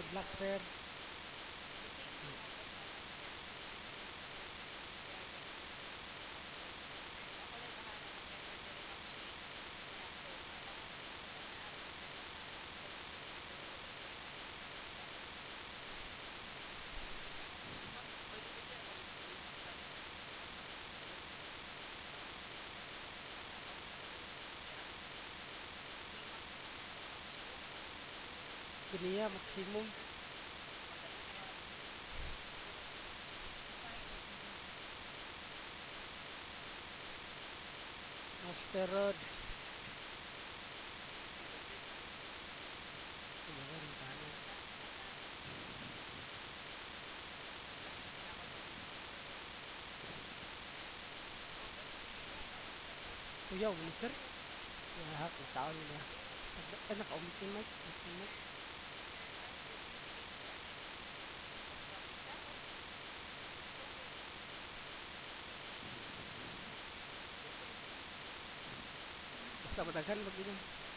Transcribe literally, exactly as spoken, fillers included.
Black sir. The same thing happen naman sir because usually sa purchase of the items sir there is no authorized seller. So ako lang bahala mag-enter diri mag-change niya. So kailangan butang na ara to sir nga mag-check ko whether or not valid or not. Eh, ma'am, by the way, kaya ako rin kayo ma'am siya interview kasi ma'am sa ngayon po, ah, mabilis lang po ang naka-account po talaga po sa pera. Single mom po kami. Ma'am, siya lang ang Piliya maximum. madali nga business po. Siguro i-try ko po ma'am. Monster Road. Sige, sige. Ayan, kanan. Sige, salamat po dito ma'am sa Oh, by the way sir, um Kuya, wala sir. Lahat ng tao nila. Ay, naka-umitin mic. Umitin mic. sir Mark, did you change the identification of the pickup? October twenty twenty-six. Is it twenty? Basta matagan mag-inom.